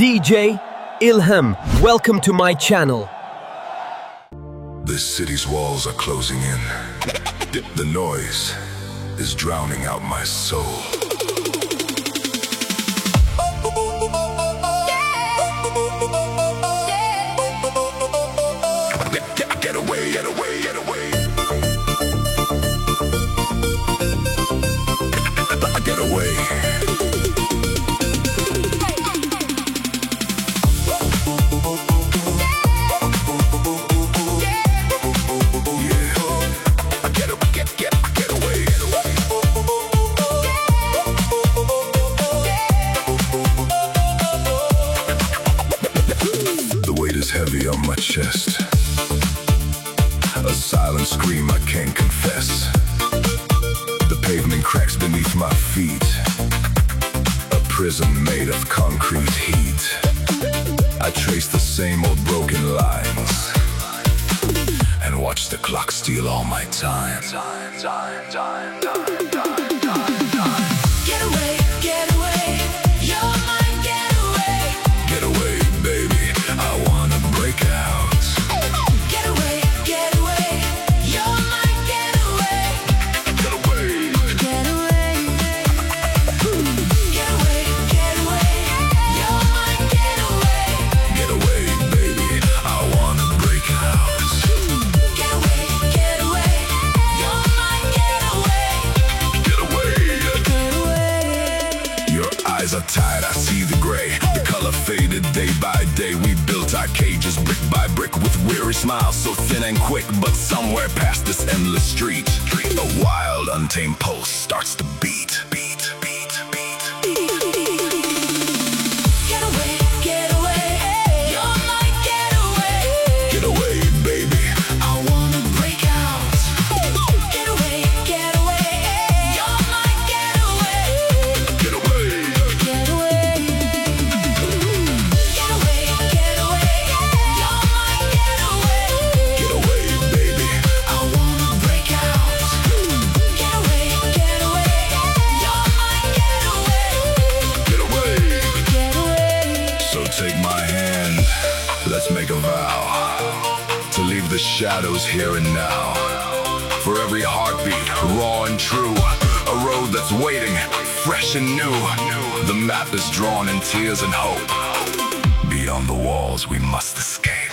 DJ Ilham, welcome to my channel. This city's walls are closing in. The noise is drowning out my soul. Get away, get away, get away. Get away. Heavy on my chest, a silent scream I can't confess. The pavement cracks beneath my feet, a prison made of concrete heat. I trace the same old broken lines and watch the clock steal all my time. Get away, get away, you're mine, get away. Get away, baby, I wanna break out. Get away, get away, you're mine, get away. Get away, get away. Get away, get away, you're mine, get away. Get away, baby, I wanna break out. Get away, you're mine, get away. Get away, get away. Your eyes are tired, I see the gray. The color faded day by day. We built our cages brick by brick with weary smiles, so thin and quick. But somewhere past this endless street, a wild, untamed pulse starts to beat. Get away, get away, you're mine, get away. Get away, baby, I wanna break out. Get away, you're mine, get away. Get away, get away. Get away, get away, you're mine, get away. Get away, baby, I wanna break out. Get away, you're mine, get away. Get away, get away. So take my hand, let's make a vow to leave the shadows here and now. For every heartbeat, raw and true, a road that's waiting, fresh and new. The map is drawn in tears and hope. Beyond the walls we must escape.